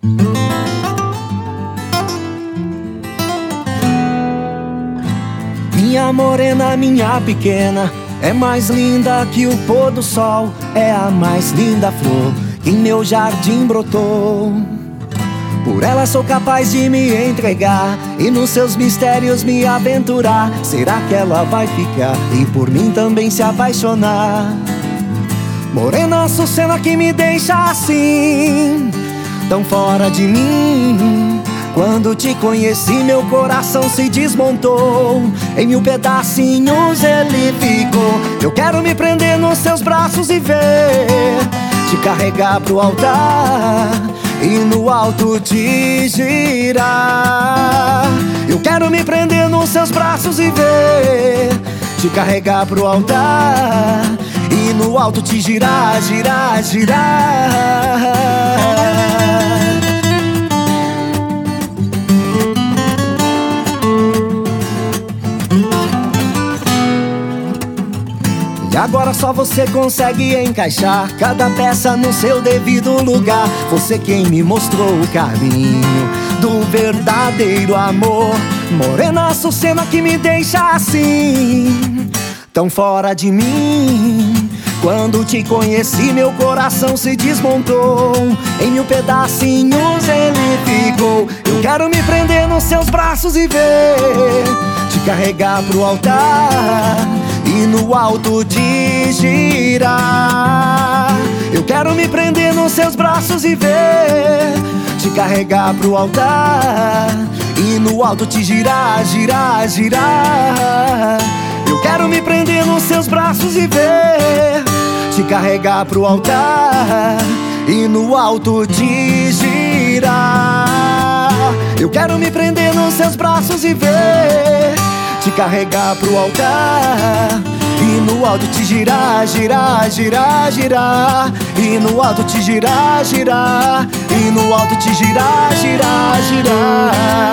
Minha morena, minha pequena, é mais linda que o pôr do sol. É a mais linda flor que em meu jardim brotou. Por ela sou capaz de me entregar e nos seus mistérios me aventurar. Será que ela vai ficar e por mim também se apaixonar? Morena açucena que me deixa assim, tão fora de mim. Quando te conheci meu coração se desmontou, em mil pedacinhos ele ficou. Eu quero me prender nos seus braços e ver, te carregar pro altar e no alto te girar. Eu quero me prender nos seus braços e ver, te carregar pro altar e no alto te girar, girar, girar. E agora só você consegue encaixar cada peça no seu devido lugar. Você quem me mostrou o caminho do verdadeiro amor. Morena açucena que me deixa assim, tão fora de mim. Quando te conheci meu coração se desmontou, em mil pedacinhos ele ficou. Eu quero me prender nos seus braços e ver, te carregar pro altar e no alto te girar. Eu quero me prender nos seus braços e ver, te carregar pro altar e no alto te girar, girar, girar. Eu quero me prender nos seus braços e ver, te carregar pro altar e no alto te girar. Eu quero me prender nos seus braços e ver, te carregar pro altar e no alto te girar, girar, girar, girar. E no alto te girar, girar. E no alto te girar, girar, girar.